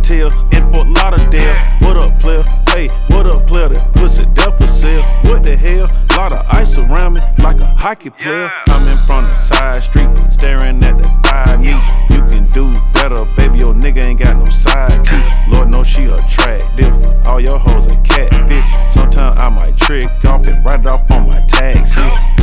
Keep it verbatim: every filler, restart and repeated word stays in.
tail in Fort Lauderdale. What up, player? Hey, what up, player? That pussy there for sale. What the hell? Lot of ice around me like a hockey player. Coming from the side street, staring at the thigh meat. You can do better, baby. Your nigga ain't got no side teeth. Lord knows she attractive. All your hoes are catfish. Sometimes I might trick off and write it off on my taxi.